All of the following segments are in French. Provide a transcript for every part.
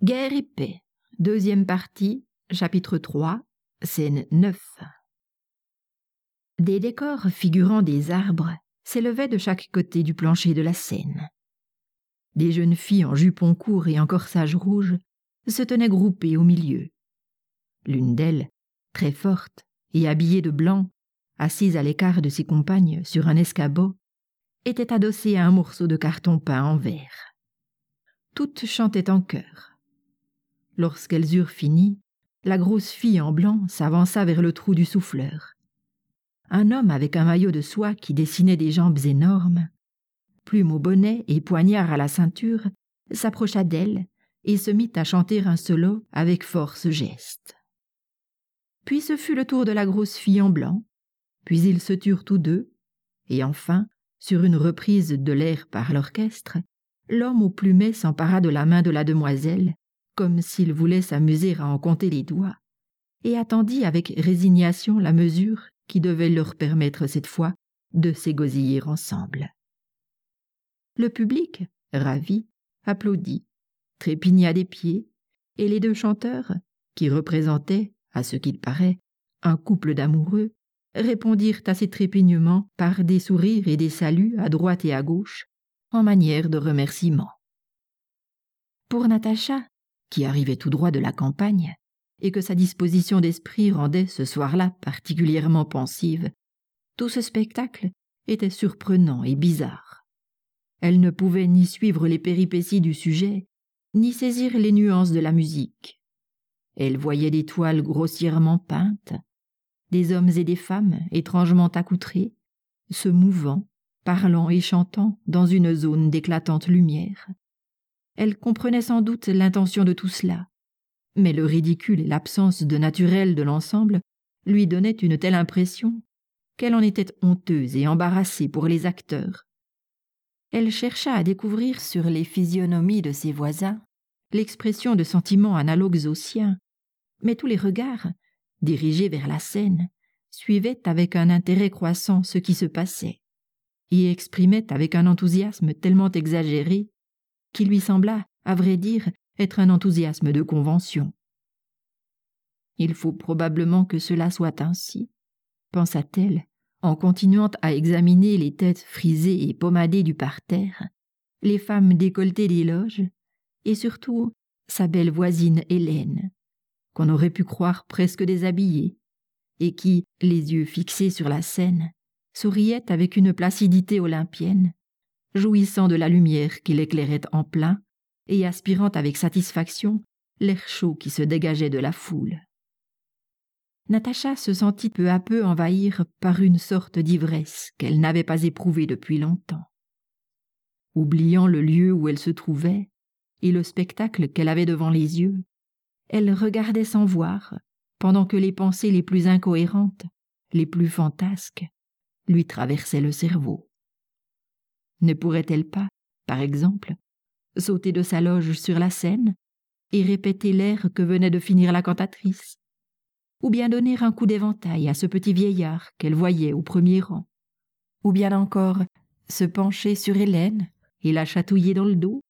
Guerre et paix, deuxième partie, chapitre 3, scène 9. Des décors figurant des arbres s'élevaient de chaque côté du plancher de la scène. Des jeunes filles en jupons courts et en corsage rouge se tenaient groupées au milieu. L'une d'elles, très forte et habillée de blanc, assise à l'écart de ses compagnes sur un escabeau, était adossée à un morceau de carton peint en verre. Toutes chantaient en chœur. Lorsqu'elles eurent fini, la grosse fille en blanc s'avança vers le trou du souffleur. Un homme avec un maillot de soie qui dessinait des jambes énormes, plume au bonnet et poignard à la ceinture, s'approcha d'elle et se mit à chanter un solo avec force geste. Puis ce fut le tour de la grosse fille en blanc, puis ils se turent tous deux, et enfin, sur une reprise de l'air par l'orchestre, l'homme au plumet s'empara de la main de la demoiselle, comme s'il voulait s'amuser à en compter les doigts, et attendit avec résignation la mesure qui devait leur permettre cette fois de s'égosiller ensemble. Le public, ravi, applaudit, trépigna des pieds, et les deux chanteurs, qui représentaient, à ce qu'il paraît, un couple d'amoureux, répondirent à ces trépignements par des sourires et des saluts à droite et à gauche, en manière de remerciement. Pour Natacha, qui arrivait tout droit de la campagne, et que sa disposition d'esprit rendait ce soir-là particulièrement pensive, tout ce spectacle était surprenant et bizarre. Elle ne pouvait ni suivre les péripéties du sujet, ni saisir les nuances de la musique. Elle voyait des toiles grossièrement peintes, des hommes et des femmes étrangement accoutrés, se mouvant, parlant et chantant dans une zone d'éclatante lumière. Elle comprenait sans doute l'intention de tout cela, mais le ridicule et l'absence de naturel de l'ensemble lui donnaient une telle impression qu'elle en était honteuse et embarrassée pour les acteurs. Elle chercha à découvrir sur les physionomies de ses voisins l'expression de sentiments analogues aux siens, mais tous les regards, dirigés vers la scène, suivaient avec un intérêt croissant ce qui se passait, et exprimaient avec un enthousiasme tellement exagéré qui lui sembla, à vrai dire, être un enthousiasme de convention. Il faut probablement que cela soit ainsi, pensa-t-elle, en continuant à examiner les têtes frisées et pommadées du parterre, les femmes décolletées des loges, et surtout sa belle voisine Hélène, qu'on aurait pu croire presque déshabillée, et qui, les yeux fixés sur la scène, souriait avec une placidité olympienne, jouissant de la lumière qui l'éclairait en plein et aspirant avec satisfaction l'air chaud qui se dégageait de la foule. Natacha se sentit peu à peu envahir par une sorte d'ivresse qu'elle n'avait pas éprouvée depuis longtemps. Oubliant le lieu où elle se trouvait et le spectacle qu'elle avait devant les yeux, elle regardait sans voir, pendant que les pensées les plus incohérentes, les plus fantasques, lui traversaient le cerveau. Ne pourrait-elle pas, par exemple, sauter de sa loge sur la scène et répéter l'air que venait de finir la cantatrice, ou bien donner un coup d'éventail à ce petit vieillard qu'elle voyait au premier rang, ou bien encore se pencher sur Hélène et la chatouiller dans le dos?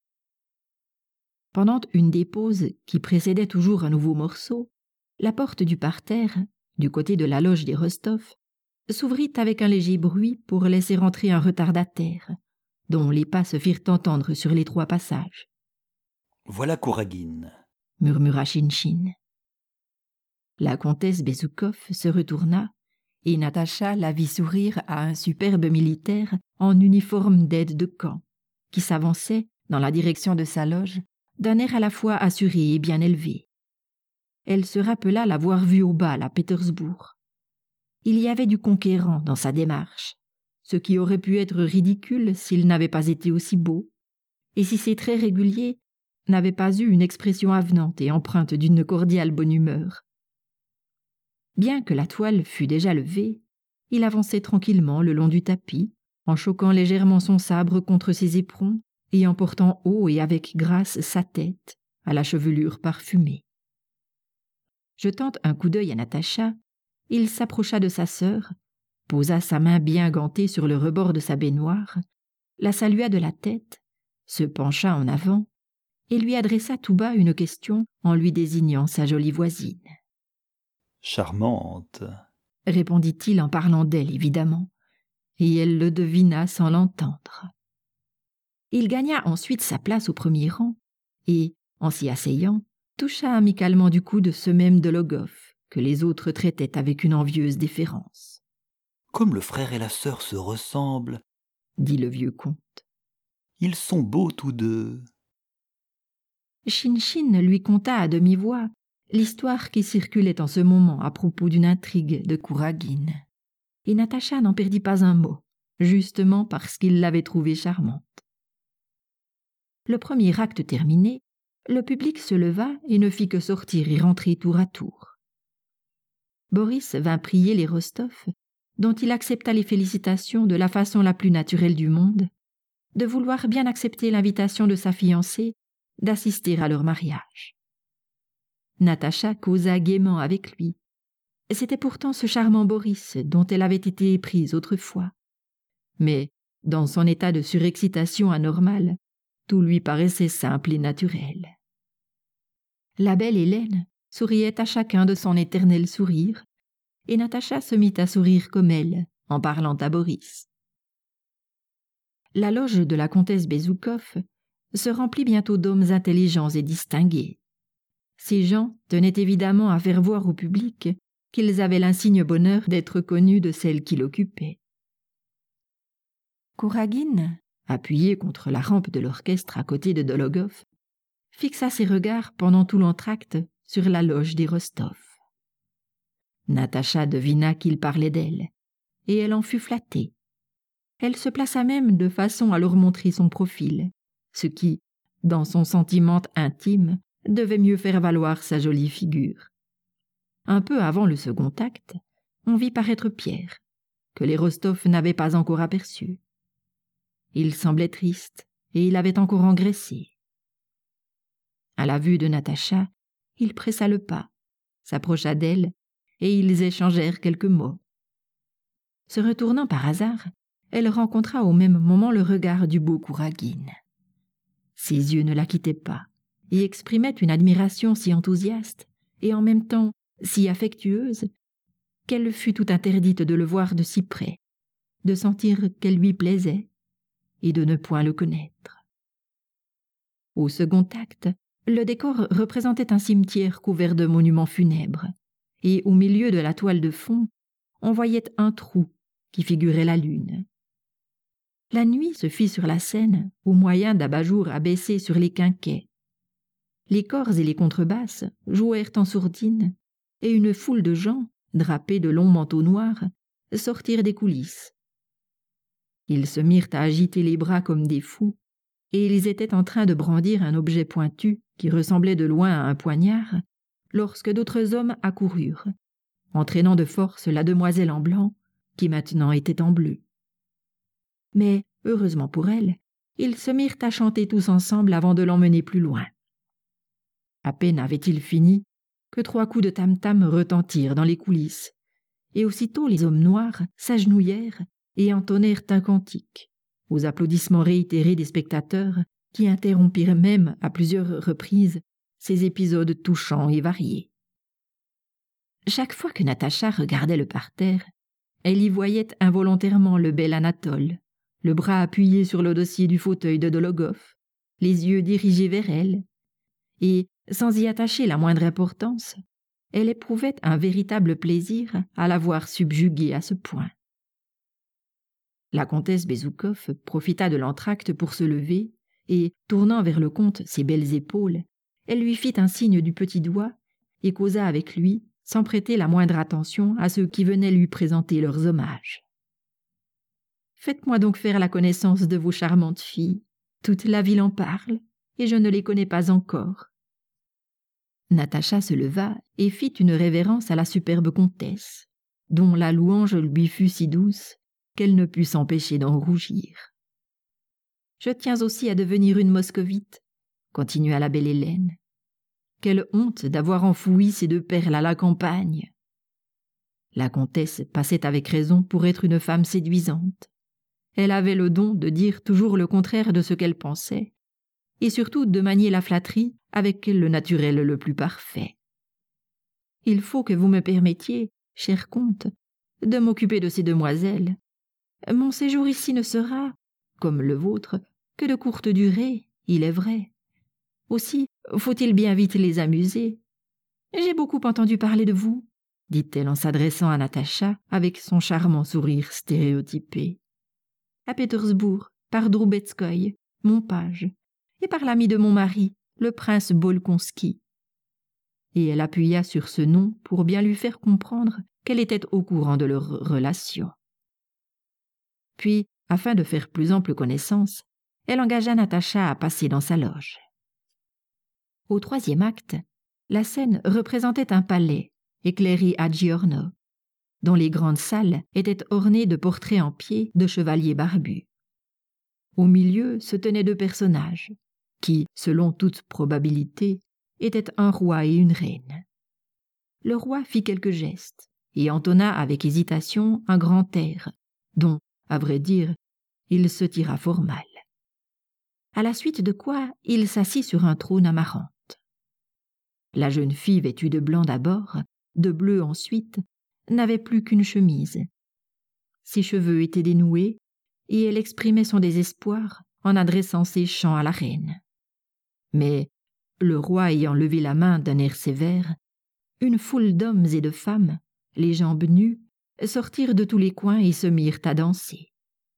Pendant une des pauses qui précédait toujours un nouveau morceau, la porte du parterre, du côté de la loge des Rostov, s'ouvrit avec un léger bruit pour laisser entrer un retardataire, dont les pas se firent entendre sur les trois passages. « Voilà Kouragine » murmura Chinchin. La comtesse Bezoukhov se retourna, et Natacha la vit sourire à un superbe militaire en uniforme d'aide de camp, qui s'avançait, dans la direction de sa loge, d'un air à la fois assuré et bien élevé. Elle se rappela l'avoir vu au bal à Pétersbourg. Il y avait du conquérant dans sa démarche, ce qui aurait pu être ridicule s'il n'avait pas été aussi beau, et si ses traits réguliers n'avaient pas eu une expression avenante et empreinte d'une cordiale bonne humeur. Bien que la toile fût déjà levée, il avançait tranquillement le long du tapis, en choquant légèrement son sabre contre ses éperons et en portant haut et avec grâce sa tête, à la chevelure parfumée. Jetant un coup d'œil à Natacha, il s'approcha de sa sœur, posa sa main bien gantée sur le rebord de sa baignoire, la salua de la tête, se pencha en avant et lui adressa tout bas une question en lui désignant sa jolie voisine. « Charmante !» répondit-il en parlant d'elle évidemment, et elle le devina sans l'entendre. Il gagna ensuite sa place au premier rang et, en s'y asseyant, toucha amicalement du coude ce même Dologoff, que les autres traitaient avec une envieuse déférence. « Comme le frère et la sœur se ressemblent, » dit le vieux comte. « Ils sont beaux tous deux. » Shin-Shin lui conta à demi-voix l'histoire qui circulait en ce moment à propos d'une intrigue de Kouragine. Et Natacha n'en perdit pas un mot, justement parce qu'il l'avait trouvée charmante. Le premier acte terminé, le public se leva et ne fit que sortir et rentrer tour à tour. Boris vint prier les Rostov, dont il accepta les félicitations de la façon la plus naturelle du monde, de vouloir bien accepter l'invitation de sa fiancée d'assister à leur mariage. Natacha causa gaiement avec lui. C'était pourtant ce charmant Boris dont elle avait été éprise autrefois. Mais, dans son état de surexcitation anormale, tout lui paraissait simple et naturel. La belle Hélène souriait à chacun de son éternel sourire, et Natacha se mit à sourire comme elle, en parlant à Boris. La loge de la comtesse Bezoukhov se remplit bientôt d'hommes intelligents et distingués. Ces gens tenaient évidemment à faire voir au public qu'ils avaient l'insigne bonheur d'être connus de celle qui l'occupait. Kouragine, appuyé contre la rampe de l'orchestre à côté de Dologoff, fixa ses regards pendant tout l'entracte sur la loge des Rostov. Natacha devina qu'il parlait d'elle, et elle en fut flattée. Elle se plaça même de façon à leur montrer son profil, ce qui, dans son sentiment intime, devait mieux faire valoir sa jolie figure. Un peu avant le second acte, on vit paraître Pierre, que les Rostov n'avaient pas encore aperçu. Il semblait triste, et il avait encore engraissé. À la vue de Natacha, il pressa le pas, s'approcha d'elle, et ils échangèrent quelques mots. Se retournant par hasard, elle rencontra au même moment le regard du beau Kouragine. Ses yeux ne la quittaient pas, et exprimaient une admiration si enthousiaste, et en même temps si affectueuse, qu'elle fut tout interdite de le voir de si près, de sentir qu'elle lui plaisait, et de ne point le connaître. Au second acte, le décor représentait un cimetière couvert de monuments funèbres, et au milieu de la toile de fond, on voyait un trou qui figurait la lune. La nuit se fit sur la scène au moyen d'abat-jour abaissés sur les quinquets. Les corps et les contrebasses jouèrent en sourdine, et une foule de gens, drapés de longs manteaux noirs, sortirent des coulisses. Ils se mirent à agiter les bras comme des fous, et ils étaient en train de brandir un objet pointu qui ressemblait de loin à un poignard, lorsque d'autres hommes accoururent, entraînant de force la demoiselle en blanc, qui maintenant était en bleu. Mais, heureusement pour elle, ils se mirent à chanter tous ensemble avant de l'emmener plus loin. À peine avait-il fini que 3 coups de tam-tam retentirent dans les coulisses, et aussitôt les hommes noirs s'agenouillèrent et entonnèrent un cantique, aux applaudissements réitérés des spectateurs qui interrompirent même à plusieurs reprises ces épisodes touchants et variés. Chaque fois que Natacha regardait le parterre, elle y voyait involontairement le bel Anatole, le bras appuyé sur le dossier du fauteuil de Dologoff, les yeux dirigés vers elle, et, sans y attacher la moindre importance, elle éprouvait un véritable plaisir à la voir subjuguée à ce point. La comtesse Bezoukhov profita de l'entracte pour se lever, et, tournant vers le comte ses belles épaules, elle lui fit un signe du petit doigt et causa avec lui, sans prêter la moindre attention à ceux qui venaient lui présenter leurs hommages. « Faites-moi donc faire la connaissance de vos charmantes filles. Toute la ville en parle, et je ne les connais pas encore. » Natacha se leva et fit une révérence à la superbe comtesse, dont la louange lui fut si douce qu'elle ne put s'empêcher d'en rougir. « Je tiens aussi à devenir une moscovite, » continua la belle Hélène. « Quelle honte d'avoir enfoui ces 2 perles à la campagne !» La comtesse passait avec raison pour être une femme séduisante. Elle avait le don de dire toujours le contraire de ce qu'elle pensait, et surtout de manier la flatterie avec le naturel le plus parfait. « Il faut que vous me permettiez, cher comte, de m'occuper de ces demoiselles. Mon séjour ici ne sera, comme le vôtre, que de courte durée, il est vrai. Aussi, faut-il bien vite les amuser. J'ai beaucoup entendu parler de vous, dit-elle en s'adressant à Natacha avec son charmant sourire stéréotypé. À Pétersbourg, par Droubetskoï, mon page, et par l'ami de mon mari, le prince Bolkonski. Et elle appuya sur ce nom pour bien lui faire comprendre qu'elle était au courant de leur relation. Puis, afin de faire plus ample connaissance, elle engagea Natacha à passer dans sa loge. Au 3e acte, la scène représentait un palais, éclairé à Giorno, dont les grandes salles étaient ornées de portraits en pied de chevaliers barbus. Au milieu se tenaient 2 personnages, qui, selon toute probabilité, étaient un roi et une reine. Le roi fit quelques gestes et entonna avec hésitation un grand air, dont, à vrai dire, il se tira fort mal. À la suite de quoi il s'assit sur un trône amarante. La jeune fille, vêtue de blanc d'abord, de bleu ensuite, n'avait plus qu'une chemise. Ses cheveux étaient dénoués, et elle exprimait son désespoir en adressant ses chants à la reine. Mais, le roi ayant levé la main d'un air sévère, une foule d'hommes et de femmes, les jambes nues, sortirent de tous les coins et se mirent à danser.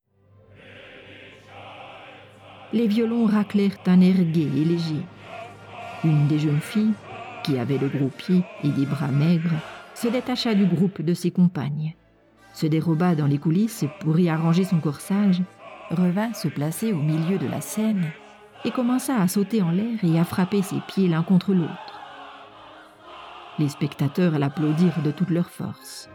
Les violons raclèrent un air gai et léger. Une des jeunes filles, qui avait de gros pieds et des bras maigres, se détacha du groupe de ses compagnes, se déroba dans les coulisses pour y arranger son corsage, revint se placer au milieu de la scène et commença à sauter en l'air et à frapper ses pieds l'un contre l'autre. Les spectateurs l'applaudirent de toute leur force.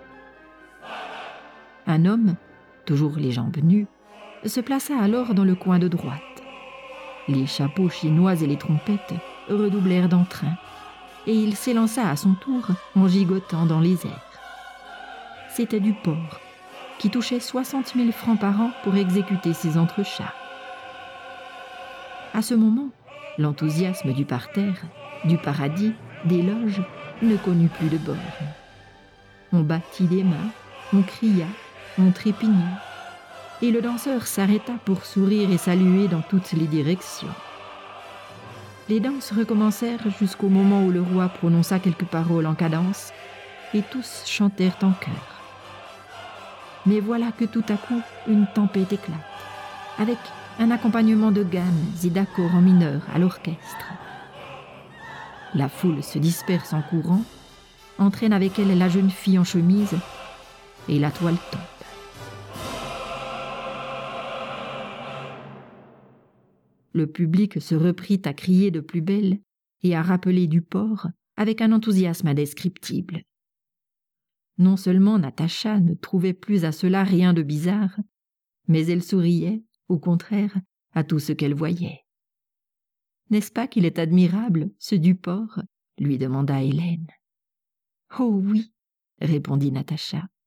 Un homme, toujours les jambes nues, se plaça alors dans le coin de droite. Les chapeaux chinois et les trompettes redoublèrent d'entrain, et il s'élança à son tour en gigotant dans les airs. C'était du porc, qui touchait 60 000 francs par an pour exécuter ses entrechats. À ce moment, l'enthousiasme du parterre, du paradis, des loges, ne connut plus de bornes. On battit des mains, on cria, on trépigna, et le danseur s'arrêta pour sourire et saluer dans toutes les directions. Les danses recommencèrent jusqu'au moment où le roi prononça quelques paroles en cadence, et tous chantèrent en chœur. Mais voilà que tout à coup, une tempête éclate, avec un accompagnement de gammes et d'accords en mineur à l'orchestre. La foule se disperse en courant, entraîne avec elle la jeune fille en chemise, et la toile tombe. Le public se reprit à crier de plus belle et à rappeler du porc avec un enthousiasme indescriptible. Non seulement Natacha ne trouvait plus à cela rien de bizarre, mais elle souriait, au contraire, à tout ce qu'elle voyait. « N'est-ce pas qu'il est admirable, ce du porc ?» lui demanda Hélène. « Oh oui !» répondit Natacha.